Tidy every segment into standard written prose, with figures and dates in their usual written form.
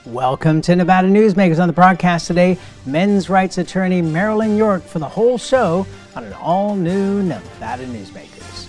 Welcome to Nevada Newsmakers. On the broadcast today, men's rights attorney Marilyn York for the whole show on an all-new Nevada Newsmakers.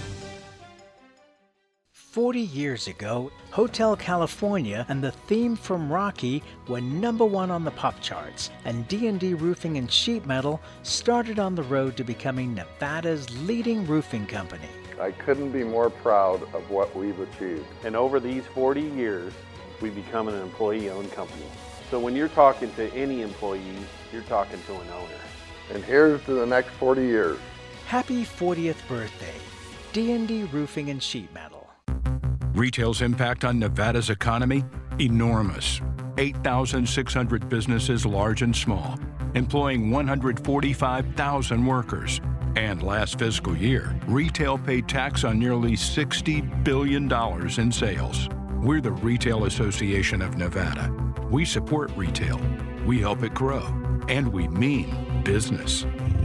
40 years ago, Hotel California and the theme from Rocky were #1 on the pop charts, and D&D Roofing and Sheet Metal started on the road to becoming Nevada's leading roofing company. I couldn't be more proud of what we've achieved. And over these 40 years, we've become an employee-owned company. So when you're talking to any employee, you're talking to an owner. And here's to the next 40 years. Happy 40th birthday, D&D Roofing and Sheet Metal. Retail's impact on Nevada's economy? Enormous. 8,600 businesses, large and small, employing 145,000 workers. And last fiscal year, retail paid tax on nearly $60 billion in sales. We're the Retail Association of Nevada. We support retail, we help it grow, and we mean business.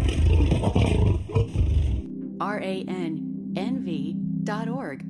RANNV.org.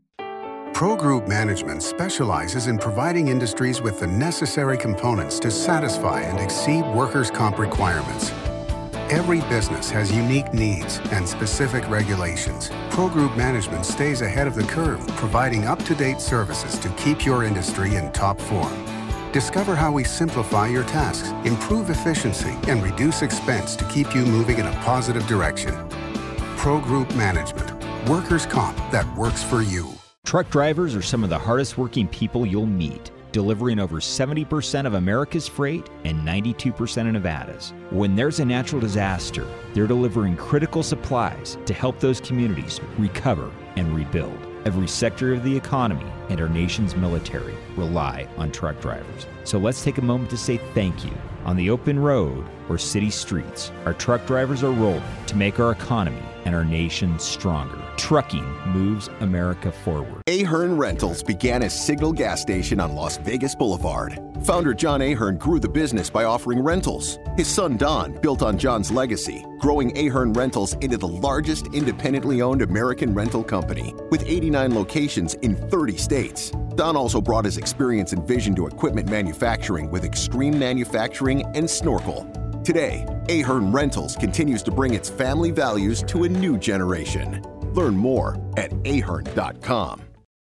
Pro Group Management specializes in providing industries with the necessary components to satisfy and exceed workers' comp requirements. Every business has unique needs and specific regulations. Pro Group Management stays ahead of the curve, providing up-to-date services to keep your industry in top form. Discover how we simplify your tasks, improve efficiency, and reduce expense to keep you moving in a positive direction. Pro Group Management. Workers' comp that works for you. Truck drivers are some of the hardest working people you'll meet, delivering over 70% of America's freight and 92% of Nevada's. When there's a natural disaster, they're delivering critical supplies to help those communities recover and rebuild. Every sector of the economy and our nation's military rely on truck drivers. So let's take a moment to say thank you. On the open road or city streets, our truck drivers are rolling to make our economy and our nation stronger. Trucking moves America forward. Ahern Rentals began as Signal Gas Station on Las Vegas Boulevard. Founder John Ahern grew the business by offering rentals. His son Don built on John's legacy, growing Ahern Rentals into the largest independently owned American rental company, with 89 locations in 30 states. Don also brought his experience and vision to equipment manufacturing with Extreme Manufacturing and Snorkel. Today, Ahern Rentals continues to bring its family values to a new generation. Learn more at ahern.com.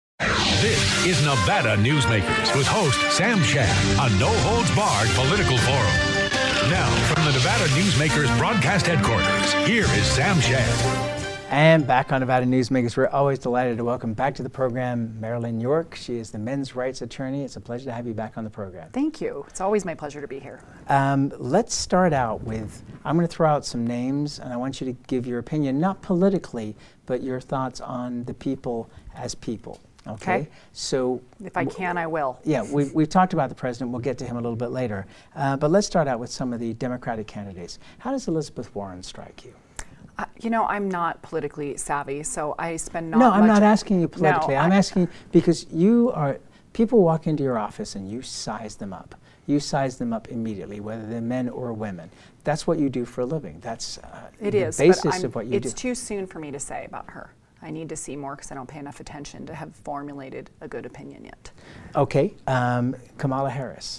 This is Nevada Newsmakers with host Sam Shad, a no-holds-barred political forum. Now, from the Nevada Newsmakers broadcast headquarters, here is Sam Shad. And back on Nevada Newsmakers, we're always delighted to welcome back to the program Marilyn York. She is the men's rights attorney. It's a pleasure to have you back on the program. Thank you. It's always my pleasure to be here. Let's start out with, I'm going to throw out some names, and I want you to give your opinion, not politically, but your thoughts on the people as people. Okay. So if I can, I will. Yeah, we've talked about the president. We'll get to him a little bit later. But let's start out with some of the Democratic candidates. How does Elizabeth Warren strike you? You know, I'm not politically savvy, so I spend not No, much. I'm not asking you politically. No, I'm asking because people walk into your office and you size them up. You size them up immediately, whether they're men or women. That's what you do for a living. That's the basis of what you do. It's too soon for me to say about her. I need to see more because I don't pay enough attention to have formulated a good opinion yet. Okay, Kamala Harris.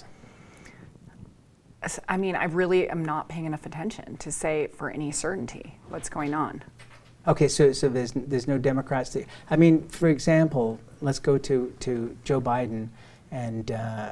I mean, I really am not paying enough attention to say for any certainty what's going on. Okay, so there's no Democrats. I mean, for example, let's go to Joe Biden and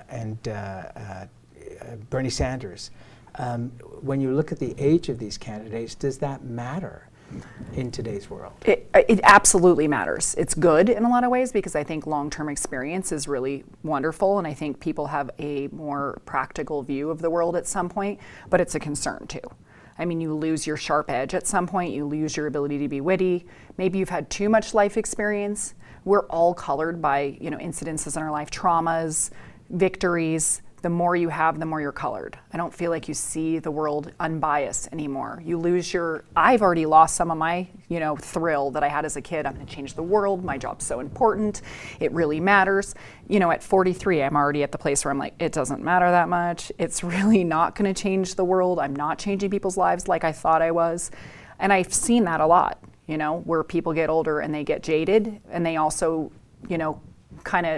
Bernie Sanders. When you look at the age of these candidates, does that matter in today's world? It absolutely matters. It's good in a lot of ways because I think long-term experience is really wonderful, and I think people have a more practical view of the world at some point, but it's a concern too. I mean, you lose your sharp edge at some point, you lose your ability to be witty, maybe you've had too much life experience. We're all colored by, incidences in our life, traumas, victories. The more you have, the more you're colored. I don't feel like you see the world unbiased anymore. You lose I've already lost some of my, thrill that I had as a kid. I'm gonna change the world, my job's so important, it really matters. At 43, I'm already at the place where I'm like, it doesn't matter that much. It's really not gonna change the world. I'm not changing people's lives like I thought I was. And I've seen that a lot, where people get older and they get jaded and they also, kind of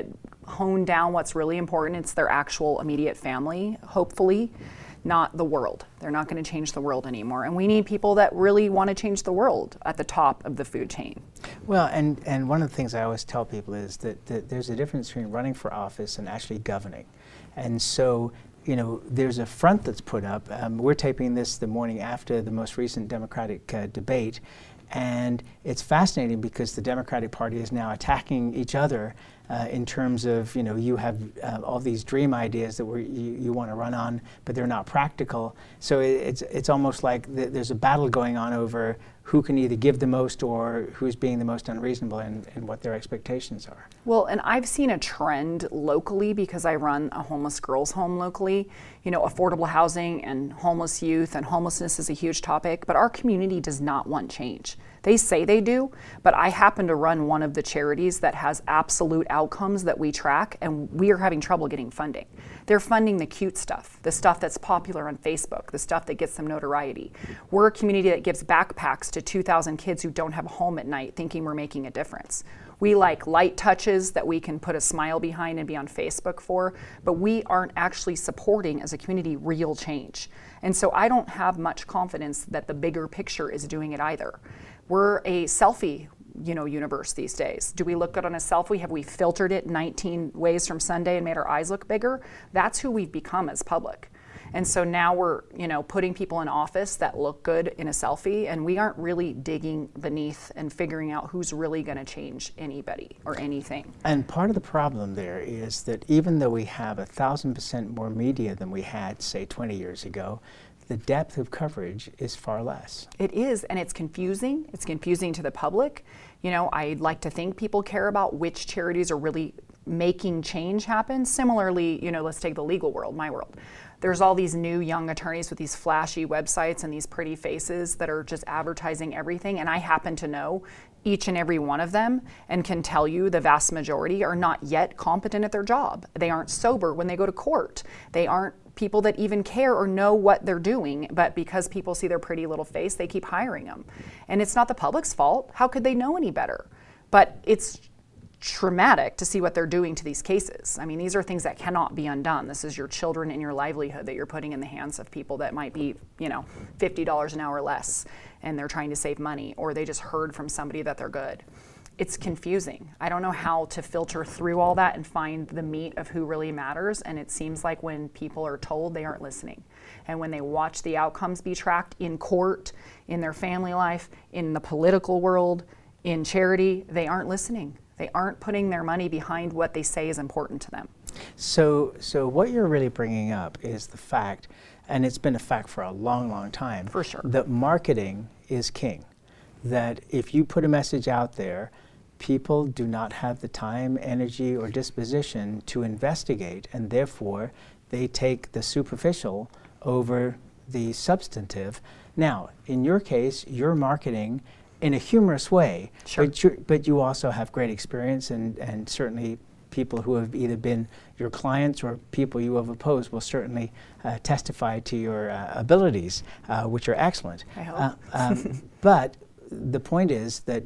honed down what's really important. It's their actual immediate family, hopefully, not the world. They're not going to change the world anymore. And we need people that really want to change the world at the top of the food chain. Well, and one of the things I always tell people is that there's a difference between running for office and actually governing. And so, you know, there's a front that's put up. We're taping this the morning after the most recent Democratic debate. And it's fascinating because the Democratic Party is now attacking each other in terms of, you know, you have all these dream ideas that you want to run on, but they're not practical. So it's almost like there's a battle going on over who can either give the most or who's being the most unreasonable in what their expectations are. Well, and I've seen a trend locally because I run a homeless girls' home locally. You know, affordable housing and homeless youth and homelessness is a huge topic, but our community does not want change. They say they do, but I happen to run one of the charities that has absolute outcomes that we track, and we are having trouble getting funding. They're funding the cute stuff, the stuff that's popular on Facebook, the stuff that gets them notoriety. We're a community that gives backpacks to 2,000 kids who don't have a home at night thinking we're making a difference. We like light touches that we can put a smile behind and be on Facebook for, but we aren't actually supporting as a community real change. And so I don't have much confidence that the bigger picture is doing it either. We're a selfie, you know, universe these days. Do we look good on a selfie? Have we filtered it 19 ways from Sunday and made our eyes look bigger? That's who we've become as public. And so now we're, you know, putting people in office that look good in a selfie, and we aren't really digging beneath and figuring out who's really going to change anybody or anything. And part of the problem there is that even though we have 1,000% more media than we had, say, 20 years ago, the depth of coverage is far less. It is, and it's confusing. It's confusing to the public. You know, I'd like to think people care about which charities are really making change happen. Similarly, you know, let's take the legal world, my world. There's all these new young attorneys with these flashy websites and these pretty faces that are just advertising everything, and I happen to know each and every one of them and can tell you the vast majority are not yet competent at their job. They aren't sober when they go to court. They aren't people that even care or know what they're doing, but because people see their pretty little face, they keep hiring them. And it's not the public's fault. How could they know any better? But it's traumatic to see what they're doing to these cases. I mean, these are things that cannot be undone. This is your children and your livelihood that you're putting in the hands of people that might be, you know, $50 an hour less, and they're trying to save money, or they just heard from somebody that they're good. It's confusing. I don't know how to filter through all that and find the meat of who really matters, and it seems like when people are told, they aren't listening. And when they watch the outcomes be tracked in court, in their family life, in the political world, in charity, they aren't listening. They aren't putting their money behind what they say is important to them. So what you're really bringing up is the fact, and it's been a fact for a long, long time, for sure, that marketing is king. That if you put a message out there, people do not have the time, energy, or disposition to investigate, and therefore they take the superficial over the substantive. Now, in your case, you're marketing in a humorous way, sure, but you also have great experience, and certainly people who have either been your clients or people you have opposed will certainly testify to your abilities, which are excellent. I hope. But the point is that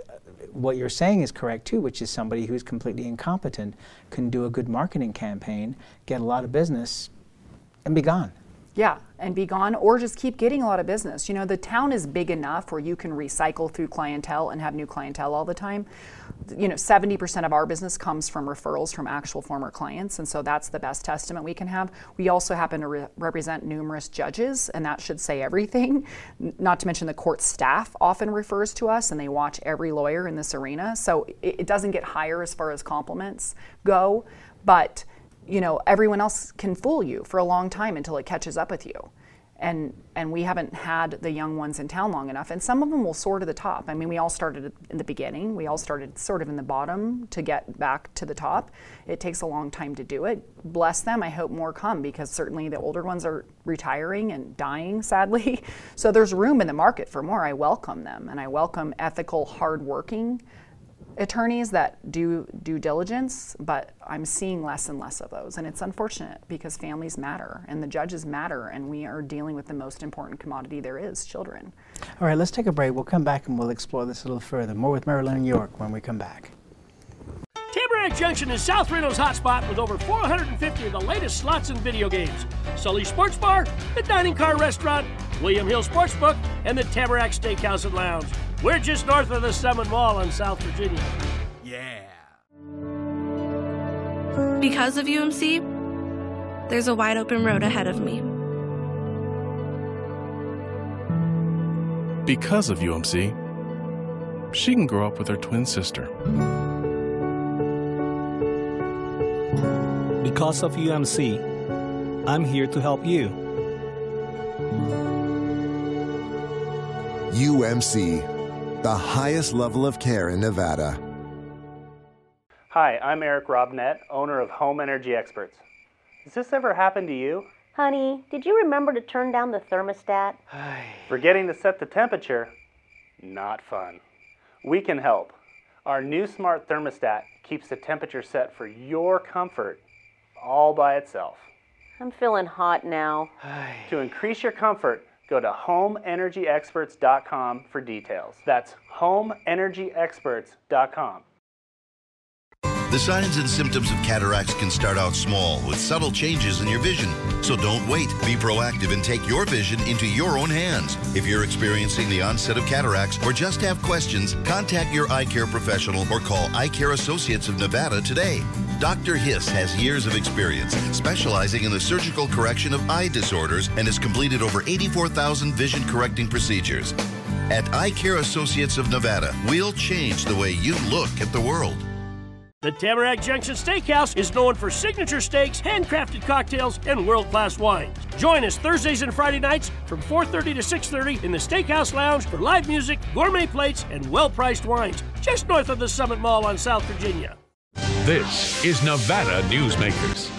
what you're saying is correct too, which is somebody who's completely incompetent can do a good marketing campaign, get a lot of business, and be gone. Yeah, and be gone, or just keep getting a lot of business. You know, the town is big enough where you can recycle through clientele and have new clientele all the time. You know, 70% of our business comes from referrals from actual former clients, and so that's the best testament we can have. We also happen to represent numerous judges, and that should say everything. Not to mention the court staff often refers to us, and they watch every lawyer in this arena. So it doesn't get higher as far as compliments go, but you know, everyone else can fool you for a long time until it catches up with you. And we haven't had the young ones in town long enough. And some of them will soar to the top. I mean, we all started in the beginning. We all started sort of in the bottom to get back to the top. It takes a long time to do it. Bless them. I hope more come, because certainly the older ones are retiring and dying, sadly. So there's room in the market for more. I welcome them. And I welcome ethical, hardworking attorneys that do due diligence, but I'm seeing less and less of those. And it's unfortunate because families matter and the judges matter, and we are dealing with the most important commodity there is, children. All right, let's take a break. We'll come back and we'll explore this a little further. More with Marilyn York when we come back. Tamara Tamarack Junction is South Reno's hotspot with over 450 of the latest slots and video games. Sully Sports Bar, the Dining Car Restaurant, William Hill Sportsbook, and the Tamarack Steakhouse and Lounge. We're just north of the Summit Mall in South Virginia. Yeah. Because of UMC, there's a wide open road ahead of me. Because of UMC, she can grow up with her twin sister. Because of UMC, I'm here to help you. UMC, the highest level of care in Nevada. Hi, I'm Eric Robnett, owner of Home Energy Experts. Has this ever happened to you? Honey, did you remember to turn down the thermostat? Forgetting to set the temperature? Not fun. We can help. Our new smart thermostat keeps the temperature set for your comfort all by itself. I'm feeling hot now. To increase your comfort, go to homeenergyexperts.com for details. That's homeenergyexperts.com. The signs and symptoms of cataracts can start out small with subtle changes in your vision. So don't wait. Be proactive and take your vision into your own hands. If you're experiencing the onset of cataracts or just have questions, contact your eye care professional or call Eye Care Associates of Nevada today. Dr. Hiss has years of experience specializing in the surgical correction of eye disorders and has completed over 84,000 vision correcting procedures. At Eye Care Associates of Nevada, we'll change the way you look at the world. The Tamarack Junction Steakhouse is known for signature steaks, handcrafted cocktails, and world-class wines. Join us Thursdays and Friday nights from 4:30 to 6:30 in the Steakhouse Lounge for live music, gourmet plates, and well-priced wines, just north of the Summit Mall on South Virginia. This is Nevada Newsmakers.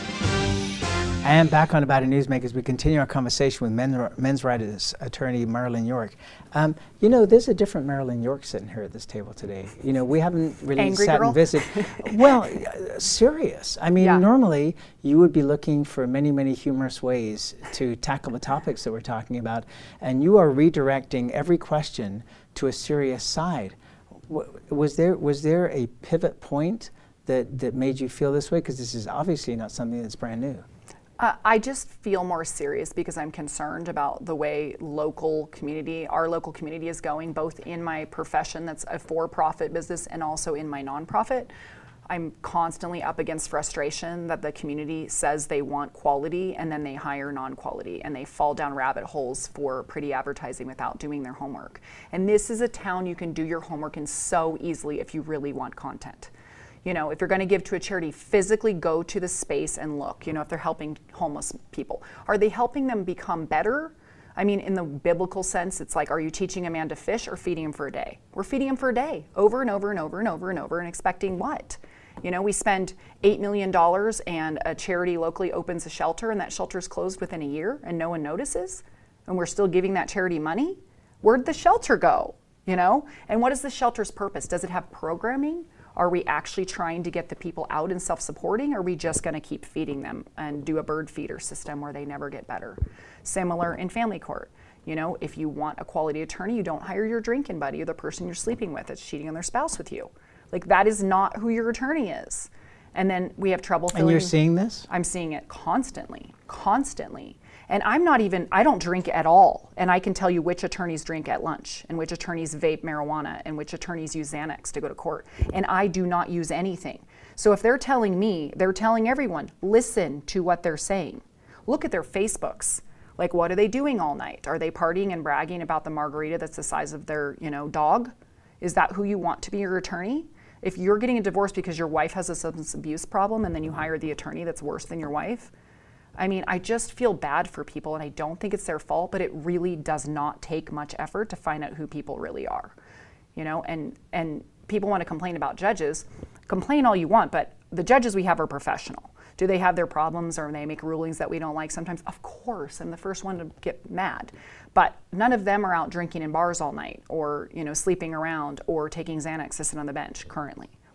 And back on Nevada Newsmakers, we continue our conversation with men's rights attorney Marilyn York. You know, there's a different Marilyn York sitting here at this table today. You know, we haven't really Angry sat girl? and visited. Well, serious. I mean, normally you would be looking for many, many humorous ways to tackle the topics that we're talking about, and you are redirecting every question to a serious side. Was there a pivot point that made you feel this way? Because this is obviously not something that's brand new. I just feel more serious because I'm concerned about the way our local community is going, both in my profession that's a for-profit business and also in my nonprofit. I'm constantly up against frustration that the community says they want quality and then they hire non-quality and they fall down rabbit holes for pretty advertising without doing their homework. And this is a town you can do your homework in so easily if you really want content. You know, if you're going to give to a charity, physically go to the space and look, you know, if they're helping homeless people. Are they helping them become better? I mean, in the biblical sense, it's like, are you teaching a man to fish or feeding him for a day? We're feeding him for a day, over and over and over and over and over, and expecting what? You know, we spend $8 million and a charity locally opens a shelter and that shelter's closed within a year and no one notices, and we're still giving that charity money? Where'd the shelter go? You know? And what is the shelter's purpose? Does it have programming? Are we actually trying to get the people out and self-supporting, or are we just going to keep feeding them and do a bird feeder system where they never get better? Similar in family court. You know, if you want a quality attorney, you don't hire your drinking buddy or the person you're sleeping with that's cheating on their spouse with you. Like, that is not who your attorney is. And then we have trouble filling. And you're seeing this? I'm seeing it constantly. And I don't drink at all. And I can tell you which attorneys drink at lunch and which attorneys vape marijuana and which attorneys use Xanax to go to court. And I do not use anything. So if they're telling me, they're telling everyone, listen to what they're saying. Look at their Facebooks. Like, what are they doing all night? Are they partying and bragging about the margarita that's the size of their, dog? Is that who you want to be your attorney? If you're getting a divorce because your wife has a substance abuse problem and then you hire the attorney that's worse than your wife, I mean, I just feel bad for people, and I don't think it's their fault, but it really does not take much effort to find out who people really are, and people want to complain about judges. Complain all you want, but the judges we have are professional. Do they have their problems, or they make rulings that we don't like sometimes? Of course, I'm the first one to get mad. But none of them are out drinking in bars all night, or sleeping around, or taking Xanax to sit on the bench currently.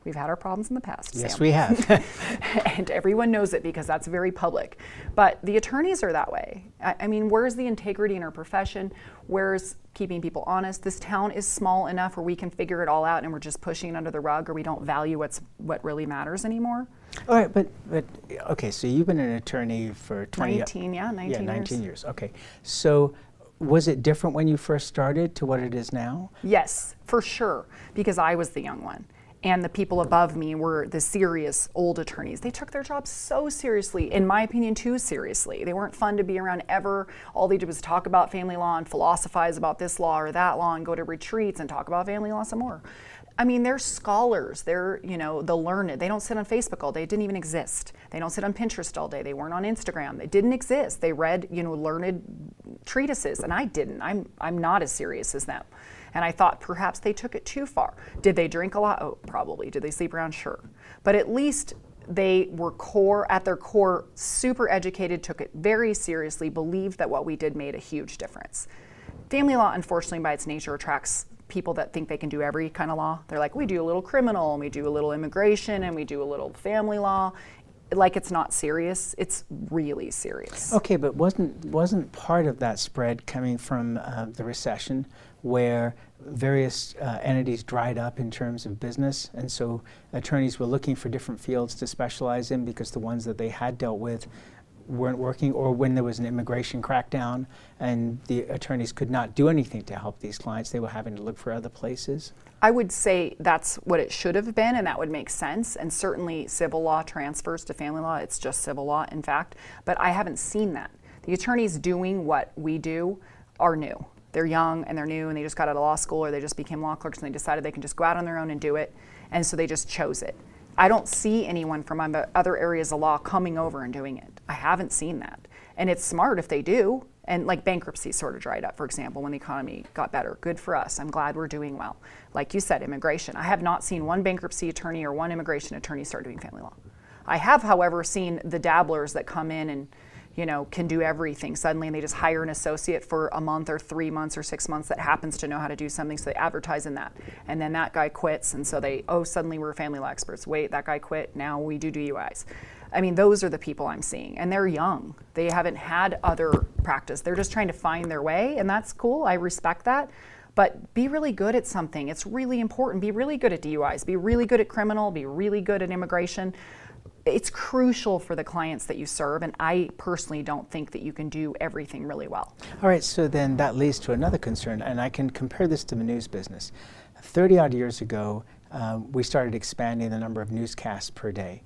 We've had our problems in the past. Yes, Sam. we have. And everyone knows it because that's very public. But the attorneys are that way. I mean, where's the integrity in our profession? Where's keeping people honest? This town is small enough where we can figure it all out and we're just pushing it under the rug, or we don't value what really matters anymore. All right, but okay, so you've been an attorney for 19 years. Okay, so was it different when you first started to what it is now? Yes, for sure, because I was the young one. And the people above me were the serious old attorneys. They took their jobs so seriously, in my opinion, too seriously. They weren't fun to be around ever. All they did was talk about family law and philosophize about this law or that law and go to retreats and talk about family law some more. I mean, they're scholars. They're, the learned. They don't sit on Facebook all day. It didn't even exist. They don't sit on Pinterest all day. They weren't on Instagram. They didn't exist. They read, learned treatises, and I didn't. I'm not as serious as them. And I thought perhaps they took it too far. Did they drink a lot? Oh, probably. Did they sleep around? Sure. But at least they were at their core, super educated, took it very seriously, believed that what we did made a huge difference. Family law, unfortunately, by its nature, attracts people that think they can do every kind of law. They're like, we do a little criminal, and we do a little immigration, and we do a little family law. Like it's not serious. It's really serious. Okay, but wasn't part of that spread coming from the recession, where various entities dried up in terms of business, and so attorneys were looking for different fields to specialize in because the ones that they had dealt with weren't working, or when there was an immigration crackdown and the attorneys could not do anything to help these clients, they were having to look for other places? I would say that's what it should have been, and that would make sense. And certainly civil law transfers to family law. It's just civil law, in fact. But I haven't seen that. The attorneys doing what we do are new. They're young and they're new and they just got out of law school, or they just became law clerks and they decided they can just go out on their own and do it. And so they just chose it. I don't see anyone from other areas of law coming over and doing it. I haven't seen that. And it's smart if they do. And like bankruptcy sort of dried up, for example, when the economy got better. Good for us. I'm glad we're doing well. Like you said, immigration. I have not seen one bankruptcy attorney or one immigration attorney start doing family law. I have, however, seen the dabblers that come in and can do everything suddenly, and they just hire an associate for a month or 3 months or 6 months that happens to know how to do something, so they advertise in that. And then that guy quits, and so suddenly we're family law experts. Wait, that guy quit, now we do DUIs. I mean, those are the people I'm seeing, and they're young. They haven't had other practice. They're just trying to find their way, and that's cool. I respect that. But be really good at something. It's really important. Be really good at DUIs. Be really good at criminal. Be really good at immigration. It's crucial for the clients that you serve, and I personally don't think that you can do everything really well. All right, so then that leads to another concern, and I can compare this to the news business. 30-odd years ago, we started expanding the number of newscasts per day.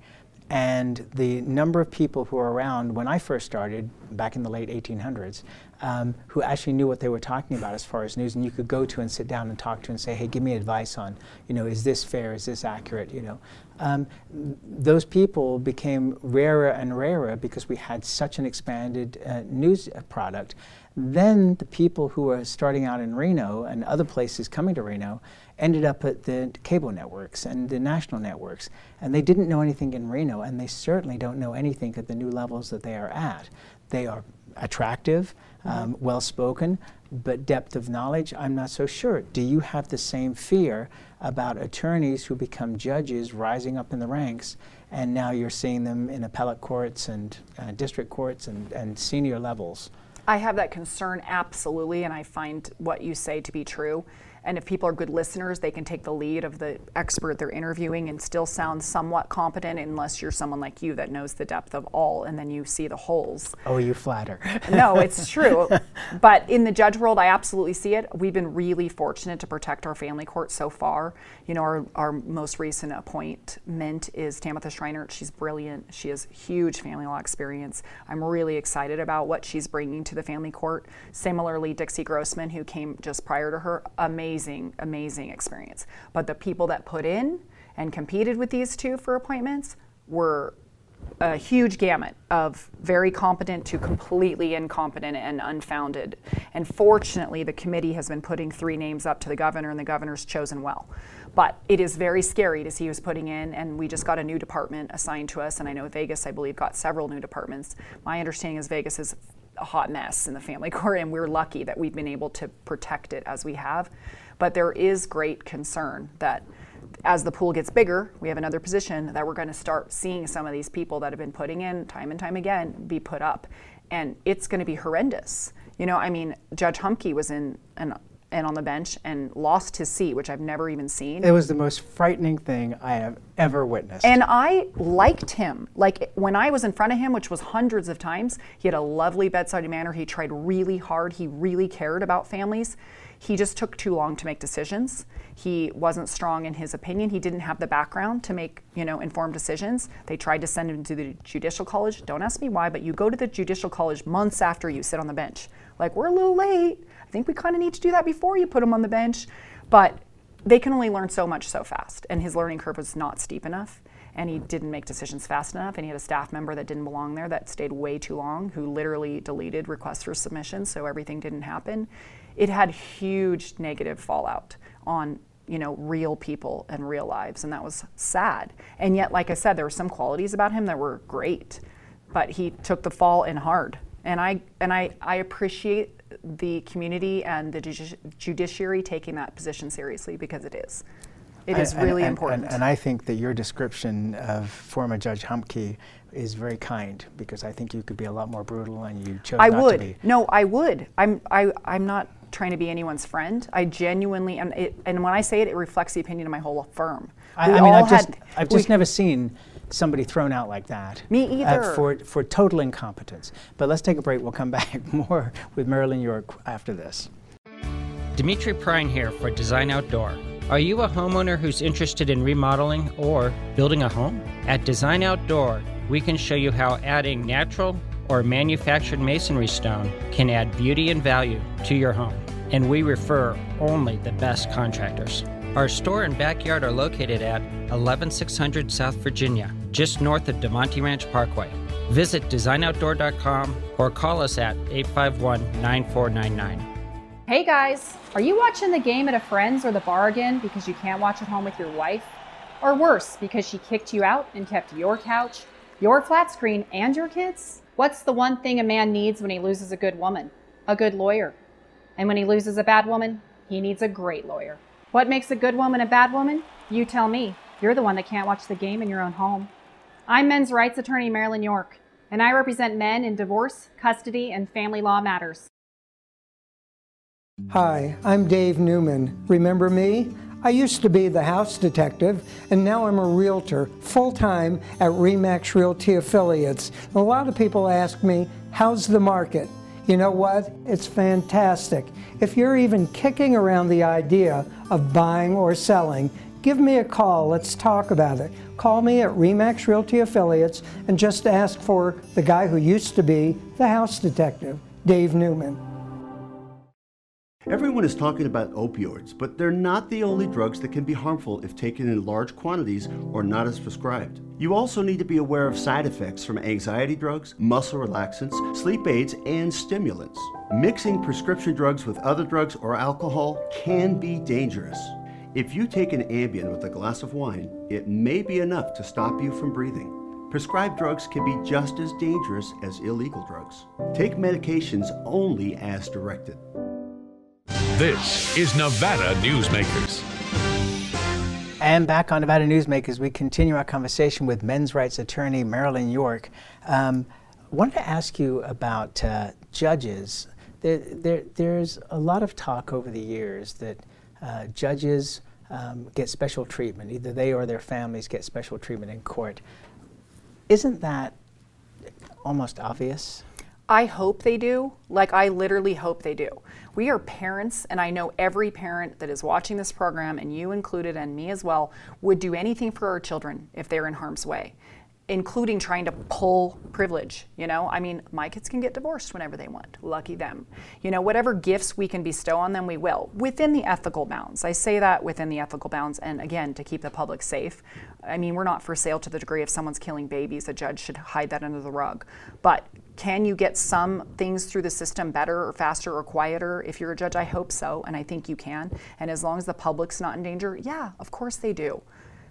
And the number of people who were around when I first started, back in the late 1800s, who actually knew what they were talking about as far as news, and you could go to and sit down and talk to and say, hey, give me advice on, is this fair, is this accurate, those people became rarer and rarer because we had such an expanded news product. Then the people who were starting out in Reno and other places coming to Reno ended up at the cable networks and the national networks, and they didn't know anything in Reno, and they certainly don't know anything at the new levels that they are at. They are attractive, well-spoken, but depth of knowledge, I'm not so sure. Do you have the same fear about attorneys who become judges rising up in the ranks, and now you're seeing them in appellate courts and district courts and senior levels? I have that concern, absolutely, and I find what you say to be true. And if people are good listeners, they can take the lead of the expert they're interviewing and still sound somewhat competent, unless you're someone like you that knows the depth of all, and then you see the holes. Oh, you flatter. No, it's true. But in the judge world, I absolutely see it. We've been really fortunate to protect our family court so far. Our most recent appointment is Tamitha Schreiner. She's brilliant. She has huge family law experience. I'm really excited about what she's bringing to the family court. Similarly, Dixie Grossman, who came just prior to her, amazing experience. But the people that put in and competed with these two for appointments were a huge gamut of very competent to completely incompetent and unfounded. And fortunately, the committee has been putting 3 names up to the governor, and the governor's chosen well. But it is very scary to see who's putting in, and we just got a new department assigned to us, and I know Vegas, I believe, got several new departments. My understanding is Vegas is a hot mess in the family court, and we're lucky that we've been able to protect it as we have. But there is great concern that as the pool gets bigger, we have another position that we're going to start seeing some of these people that have been putting in time and time again be put up. And it's going to be horrendous. You know, I mean, Judge Humke was in on the bench and lost his seat, which I've never even seen. It was the most frightening thing I have ever witnessed. And I liked him. Like, when I was in front of him, which was hundreds of times, he had a lovely bedside manner. He tried really hard. He really cared about families. He just took too long to make decisions. He wasn't strong in his opinion. He didn't have the background to make, you know, informed decisions. They tried to send him to the Judicial College. Don't ask me why, but you go to the Judicial College months after you sit on the bench. Like, we're a little late. I think we kind of need to do that before you put him on the bench. But they can only learn so much so fast, and his learning curve was not steep enough, and he didn't make decisions fast enough, and he had a staff member that didn't belong there that stayed way too long, who literally deleted requests for submission, so everything didn't happen. It had huge negative fallout on, you know, real people and real lives, and that was sad. And yet, like I said, there were some qualities about him that were great, but he took the fall in hard. And I appreciate the community and the judiciary taking that position seriously, because it is. It is really important. And I think that your description of former Judge Humke is very kind, because I think you could be a lot more brutal, and you chose not to be. No, I would. I'm not trying to be anyone's friend. I genuinely, and when I say it, it reflects the opinion of my whole firm. I've just never seen somebody thrown out like that. Me either. For total incompetence. But let's take a break. We'll come back more with Marilyn York after this. Dimitri Prine here for Design Outdoor. Are you a homeowner who's interested in remodeling or building a home? At Design Outdoor, we can show you how adding natural or manufactured masonry stone can add beauty and value to your home. And we refer only the best contractors. Our store and backyard are located at 11600 South Virginia, just north of DeMonte Ranch Parkway. Visit designoutdoor.com or call us at 851-9499. Hey guys, are you watching the game at a friend's or the bar again because you can't watch at home with your wife? Or worse, because she kicked you out and kept your couch, your flat screen, and your kids? What's the one thing a man needs when he loses a good woman? A good lawyer. And when he loses a bad woman, he needs a great lawyer. What makes a good woman a bad woman? You tell me. You're the one that can't watch the game in your own home. I'm men's rights attorney Marilyn York, and I represent men in divorce, custody, and family law matters. Hi, I'm Dave Newman. Remember me? I used to be the house detective, and now I'm a realtor full-time at RE/MAX Realty Affiliates. A lot of people ask me, how's the market? You know what? It's fantastic. If you're even kicking around the idea of buying or selling, give me a call. Let's talk about it. Call me at RE/MAX Realty Affiliates and just ask for the guy who used to be the house detective, Dave Newman. Everyone is talking about opioids, but they're not the only drugs that can be harmful if taken in large quantities or not as prescribed. You also need to be aware of side effects from anxiety drugs, muscle relaxants, sleep aids, and stimulants. Mixing prescription drugs with other drugs or alcohol can be dangerous. If you take an Ambien with a glass of wine, it may be enough to stop you from breathing. Prescribed drugs can be just as dangerous as illegal drugs. Take medications only as directed. This is Nevada Newsmakers. And back on Nevada Newsmakers, we continue our conversation with men's rights attorney Marilyn York. Wanted to ask you about judges. There's a lot of talk over the years that judges get special treatment. Either they or their families get special treatment in court. Isn't that almost obvious? I hope they do. Like, I literally hope they do. We are parents, and I know every parent that is watching this program, and you included and me as well, would do anything for our children if they're in harm's way, including trying to pull privilege, you know? I mean, my kids can get divorced whenever they want. Lucky them. You know, whatever gifts we can bestow on them, we will, within the ethical bounds. I say that within the ethical bounds, and again, to keep the public safe. I mean, we're not for sale to the degree if someone's killing babies, a judge should hide that under the rug. But can you get some things through the system better or faster or quieter? If you're a judge, I hope so, and I think you can. And as long as the public's not in danger, yeah, of course they do.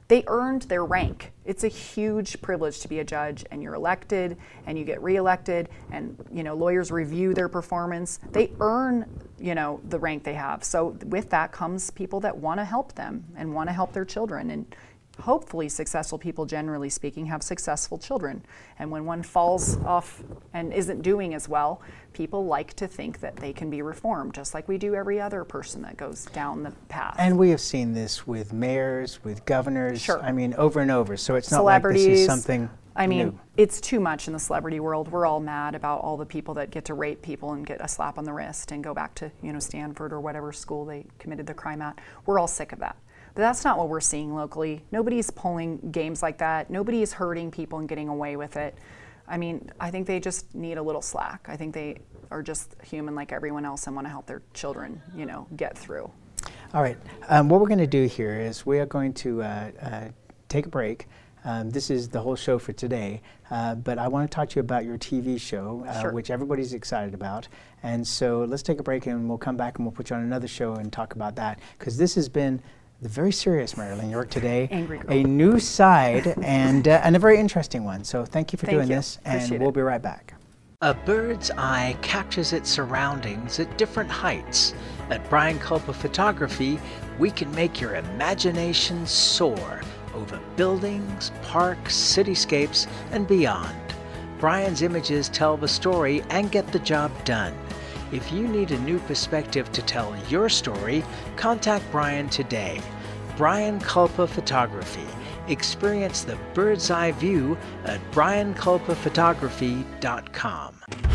they earned their rank. It's a huge privilege to be a judge, and you're elected and you get reelected, and lawyers review their performance. They earn the rank they have. So with that comes people that want to help them and want to help their children, and hopefully successful people, generally speaking, have successful children. And when one falls off and isn't doing as well, people like to think that they can be reformed, just like we do every other person that goes down the path. And we have seen this with mayors, with governors, sure. I mean, over and over. So it's not like this is something new. It's too much in the celebrity world. We're all mad about all the people that get to rape people and get a slap on the wrist and go back to, Stanford or whatever school they committed the crime at. We're all sick of that. But that's not what we're seeing locally. Nobody's pulling games like that. Nobody's hurting people and getting away with it. I think they just need a little slack. I think they are just human like everyone else and want to help their children, get through. All right. What we're going to do here is we are going to take a break. This is the whole show for today, but I want to talk to you about your TV show, sure. which everybody's excited about. And so let's take a break and we'll come back and we'll put you on another show and talk about that, because this has been the very serious Marilyn York today, Angry girl. A new side and a very interesting one. So thank you for doing this, Appreciate and we'll be right back. A bird's eye captures its surroundings at different heights. At Brian Culpa Photography, we can make your imagination soar over buildings, parks, cityscapes, and beyond. Brian's images tell the story and get the job done. If you need a new perspective to tell your story, contact Brian today. Brian Culpa Photography. Experience the bird's eye view at brianculpaphotography.com.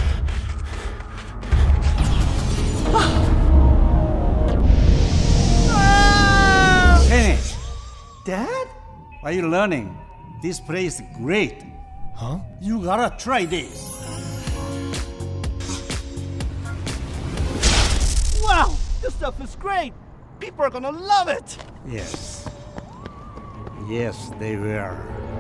Hey, Dad? What are you learning? This place is great. Huh? You gotta try this. Wow, this stuff is great. People are gonna love it. Yes. Yes, they will.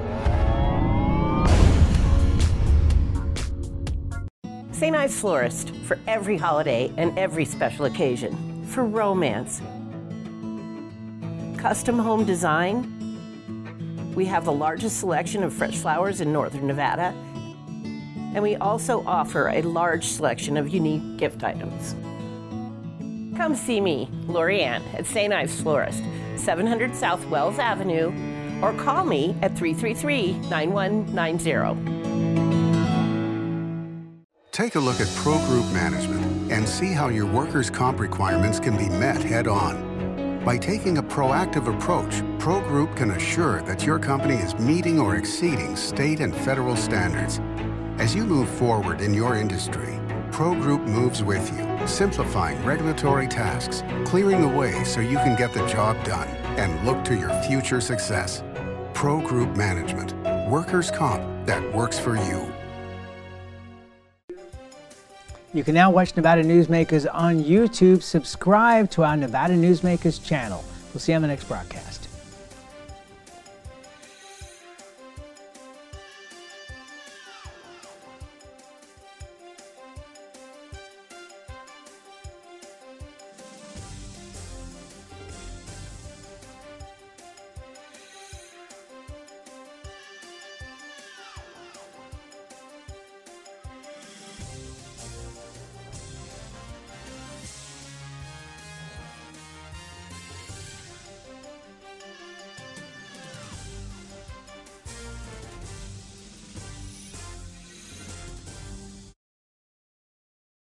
St. Ives Florist, for every holiday and every special occasion. For romance. Custom home design. We have the largest selection of fresh flowers in northern Nevada. And we also offer a large selection of unique gift items. Come see me, Lori Ann, at St. Ives Florist, 700 South Wells Avenue, or call me at 333-9190. Take a look at Pro Group Management and see how your workers' comp requirements can be met head-on. By taking a proactive approach, Pro Group can assure that your company is meeting or exceeding state and federal standards. As you move forward in your industry, Pro Group moves with you, simplifying regulatory tasks, clearing the way so you can get the job done and look to your future success. Pro Group Management, workers' comp that works for you. You can now watch Nevada Newsmakers on YouTube. Subscribe to our Nevada Newsmakers channel. We'll see you on the next broadcast.